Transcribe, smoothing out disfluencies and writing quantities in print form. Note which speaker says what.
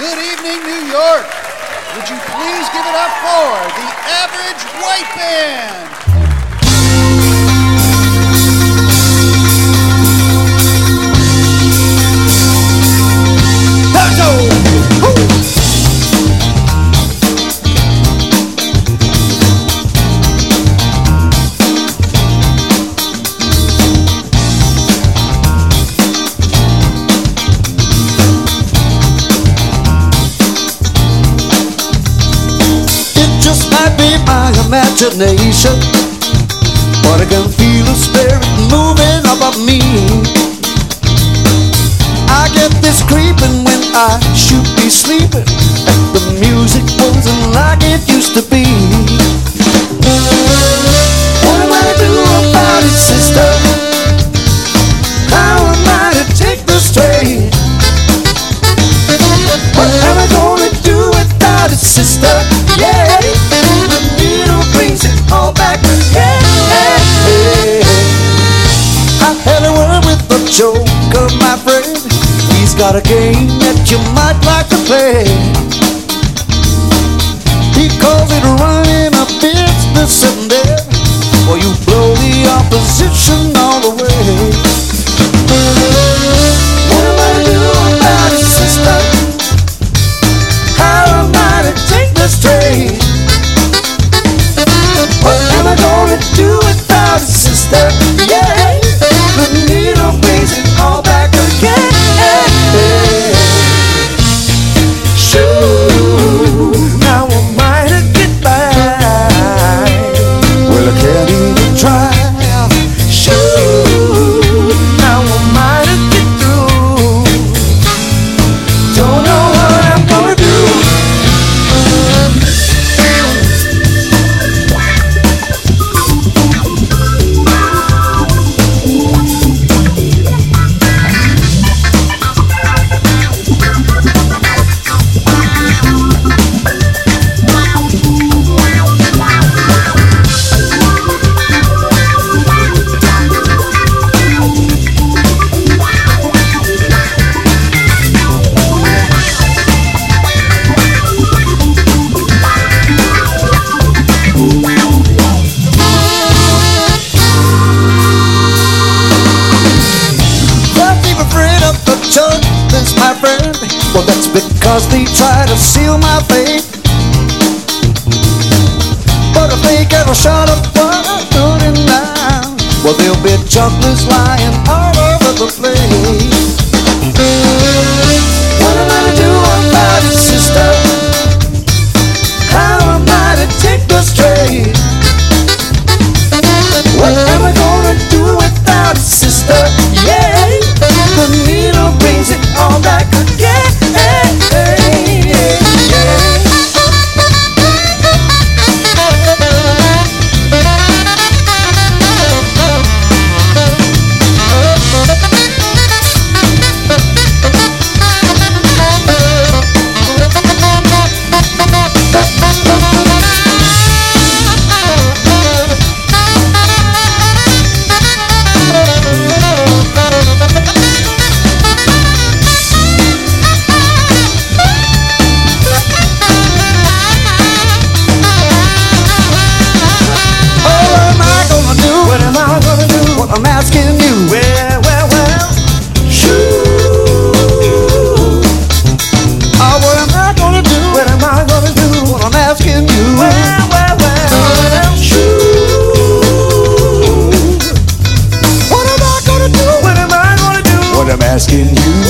Speaker 1: Good evening, New York. Would you please give it up for the Average White Band?
Speaker 2: Imagination, but I can feel the spirit moving above me. I get this creeping when I should be sleeping, and the music wasn't like it used to be. What am I to do about it, sister? How am I to take the strain? What am I gonna do without it, sister? Yeah, the needle brings it all back again. I had a word with the Joker, my friend. He's got a game that you might like to play. He calls it running a business, and there, or you blow the opposition all the way. What am I to do about it, sister? How am I to take the strain? What am I gonna do without it, sister? Yeah, the needle brings it all back again. Shoo, now am I to get by? Well, I can't even try. Shoo, now am I to get through? Don't know what I'm gonna do. Well, that's because they try to seal my fate. But if they get a shot of blood running down, well, there'll be chocolates lying all over the place. What am I to do about it, sister? How am I to take the strain? What am I gonna do without it, sister? Yeah, the needle brings it all back again. I'm asking you, well, shoo. Oh, what am I gonna do? What am I gonna do? What I'm asking you, well, shoo. What am I gonna do? What am I gonna do? What I'm asking you.